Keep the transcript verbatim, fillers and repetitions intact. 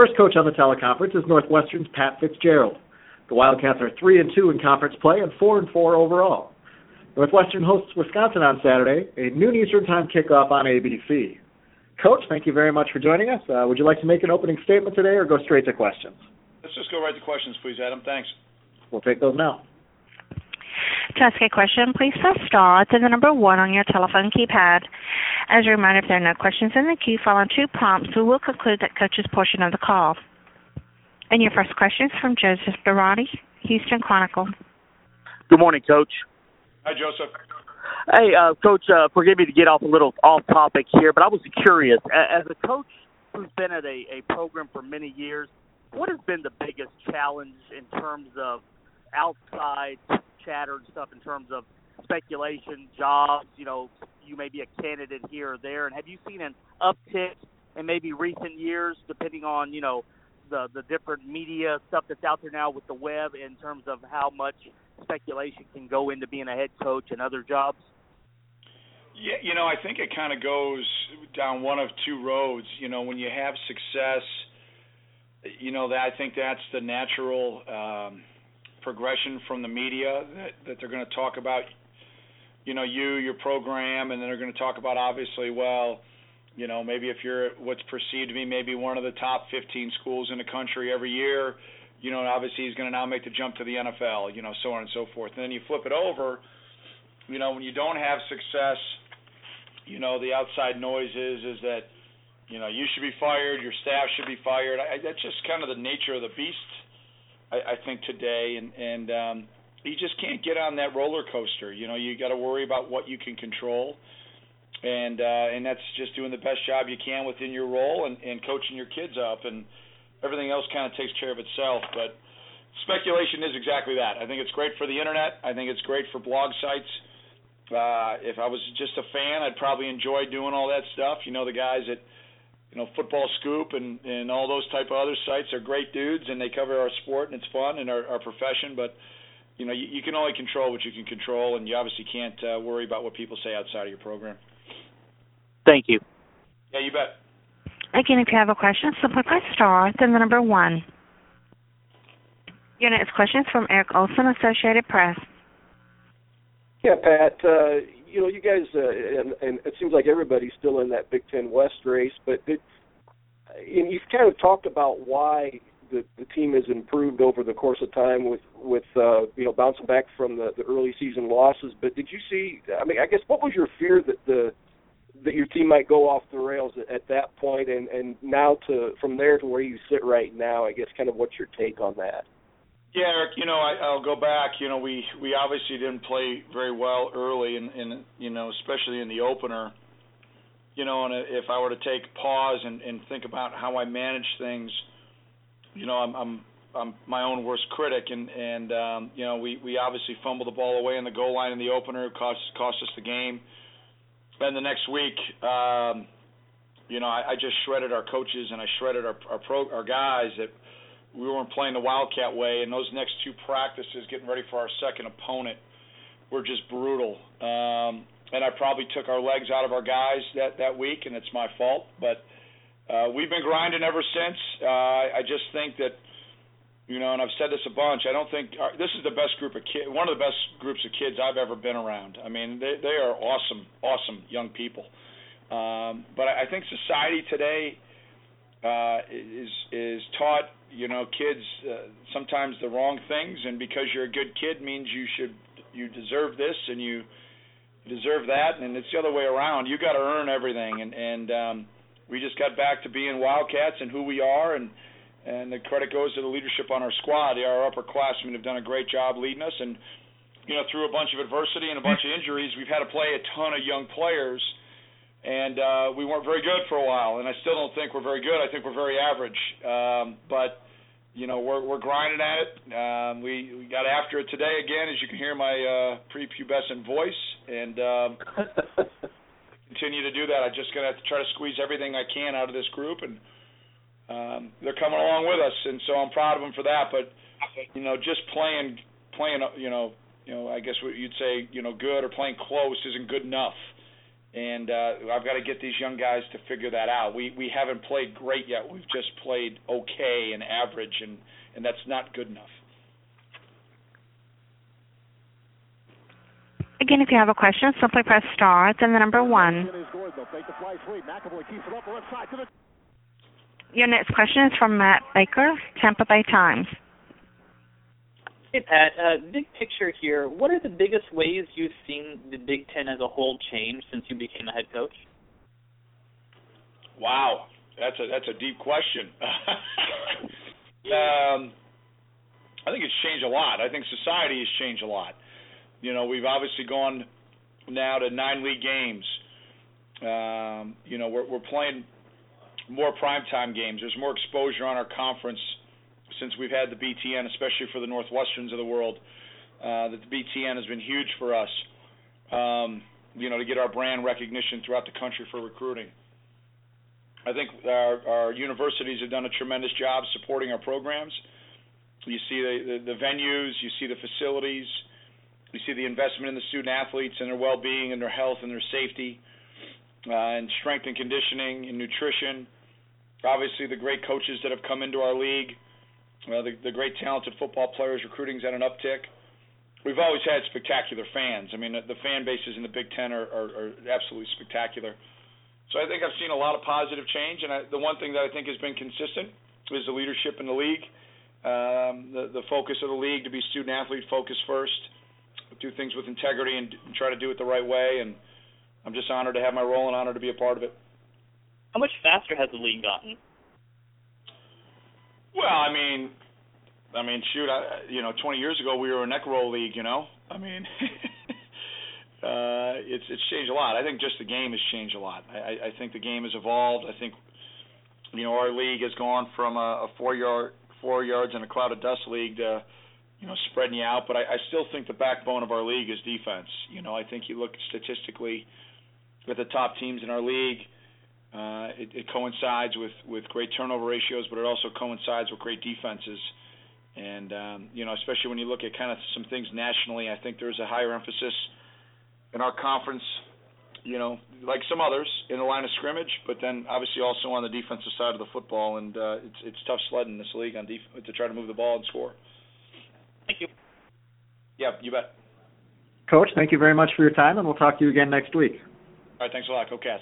First coach on the teleconference is Northwestern's Pat Fitzgerald. The Wildcats are three and two in conference play and four and four overall. Northwestern hosts Wisconsin on Saturday, a noon Eastern time kickoff on A B C. Coach, thank you very much for joining us. Uh, would you like to make an opening statement today or go straight to questions? Let's just go right to questions, please, Adam. Thanks. We'll take those now. To ask a question, please press star, then the number one on your telephone keypad. As a reminder, if there are no questions in the queue following two prompts, we will conclude that coach's portion of the call. And your first question is from Joseph Durrani, Houston Chronicle. Good morning, Coach. Hi, Joseph. Hey, uh, Coach, uh, forgive me to get off a little off topic here, but I was curious. As a coach who's been at a, a program for many years, what has been the biggest challenge in terms of outside chatter and stuff, in terms of speculation, jobs, you know, you may be a candidate here or there, and have you seen an uptick in maybe recent years, depending on, you know, the, the different media stuff that's out there now with the web, in terms of how much speculation can go into being a head coach and other jobs? Yeah, you know, I think it kind of goes down one of two roads. You know, when you have success, you know, that I think that's the natural um, progression from the media, that, that they're going to talk about, you know, you, your program, and then they're going to talk about, obviously, well, you know, maybe if you're what's perceived to be maybe one of the top fifteen schools in the country every year, you know, and obviously he's going to now make the jump to the N F L, you know, so on and so forth. And then you flip it over, you know, when you don't have success, you know, the outside noise is, is that, you know, you should be fired, your staff should be fired. I, that's just kind of the nature of the beast, I, I think, today. And, and um, you just can't get on that roller coaster. You know, you got to worry about what you can control. And uh, and that's just doing the best job you can within your role and, and coaching your kids up. And everything else kind of takes care of itself. But speculation is exactly that. I think it's great for the Internet. I think it's great for blog sites. Uh, if I was just a fan, I'd probably enjoy doing all that stuff. You know, the guys at, you know, Football Scoop and, and all those type of other sites are great dudes, and they cover our sport, and it's fun, and our, our profession. But, you know, you, you can only control what you can control, and you obviously can't uh, worry about what people say outside of your program. Thank you. Yeah, you bet. Again, if you have a question, simply press star, then the number one. Your next question is from Eric Olson, Associated Press. Yeah, Pat, uh, you know, you guys, uh, and, and it seems like everybody's still in that Big Ten West race, but did, and you've kind of talked about why the, the team has improved over the course of time with, with uh, you know, bouncing back from the, the early season losses, but did you see, I mean, I guess, what was your fear that the that your team might go off the rails at, at that point, and, and now to from there to where you sit right now, I guess, kind of what's your take on that? Yeah, Eric, you know, I, I'll go back. You know, we, we obviously didn't play very well early, and, and you know, especially in the opener. You know, and if I were to take pause and, and think about how I manage things, you know, I'm I'm, I'm my own worst critic, and and um, you know, we, we obviously fumbled the ball away in the goal line in the opener, it cost cost us the game. Then the next week, um, you know, I, I just shredded our coaches and I shredded our our, pro, our guys that we weren't playing the Wildcat way, and those next two practices, getting ready for our second opponent, were just brutal. Um, and I probably took our legs out of our guys that, that week, and it's my fault. But uh, we've been grinding ever since. Uh, I just think that, you know, and I've said this a bunch, I don't think our, this is the best group of kids, one of the best groups of kids I've ever been around. I mean, they, they are awesome, awesome young people. Um, but I think society today uh, is is taught, you know, kids uh, sometimes the wrong things, and because you're a good kid means you should you deserve this and you deserve that, and it's the other way around. You got to earn everything, and and um, we just got back to being Wildcats and who we are, and and the credit goes to the leadership on our squad. Our upperclassmen have done a great job leading us, and you know, through a bunch of adversity and a bunch of injuries, we've had to play a ton of young players, and uh, we weren't very good for a while, and I still don't think we're very good. I think we're very average, um, but you know, we're we're grinding at it. Um, we, we got after it today again, as you can hear my uh, prepubescent voice, and um, continue to do that. I'm just going to have to try to squeeze everything I can out of this group, and um, they're coming along with us, and so I'm proud of them for that. But you know, just playing, playing, you know, you know, I guess what you'd say, you know, good or playing close isn't good enough. And uh, I've got to get these young guys to figure that out. We we haven't played great yet. We've just played okay and average, and, and that's not good enough. Again, if you have a question, simply press star, then the number one. Your next question is from Matt Baker, Tampa Bay Times. Hey, Pat, uh, big picture here, what are the biggest ways you've seen the Big Ten as a whole change since you became a head coach? Wow, that's a that's a deep question. um, I think it's changed a lot. I think society has changed a lot. You know, we've obviously gone now to nine league games. Um, you know, we're, we're playing more primetime games. There's more exposure on our conference since we've had the B T N, especially for the Northwesterns of the world. Uh, that the B T N has been huge for us, um, you know, to get our brand recognition throughout the country for recruiting. I think our, our universities have done a tremendous job supporting our programs. You see the, the, the venues, you see the facilities, you see the investment in the student athletes and their well-being and their health and their safety, uh, and strength and conditioning and nutrition. Obviously, the great coaches that have come into our league, uh, the, the great talented football players, recruiting's at an uptick. We've always had spectacular fans. I mean, the, the fan bases in the Big Ten are, are, are absolutely spectacular. So I think I've seen a lot of positive change, and I, the one thing that I think has been consistent is the leadership in the league, um, the, the focus of the league to be student-athlete focused first, do things with integrity and, and try to do it the right way, and I'm just honored to have my role and honored to be a part of it. How much faster has the league gotten? Well, I mean, I mean, shoot, I, you know, twenty years ago we were a neck roll league, you know. I mean, uh, it's it's changed a lot. I think just the game has changed a lot. I, I think the game has evolved. I think, you know, our league has gone from a, a four yard, four yards and a cloud of dust league to, you know, spreading you out. But I, I still think the backbone of our league is defense. You know, I think you look statistically at the top teams in our league. Uh, it, it coincides with, with great turnover ratios, but it also coincides with great defenses. And, um, you know, especially when you look at kind of some things nationally, I think there's a higher emphasis in our conference, you know, like some others, in the line of scrimmage, but then obviously also on the defensive side of the football. And uh, it's it's tough sledding in this league on def- to try to move the ball and score. Thank you. Yeah, you bet. Coach, thank you very much for your time, and we'll talk to you again next week. All right, thanks a lot. Go Cats.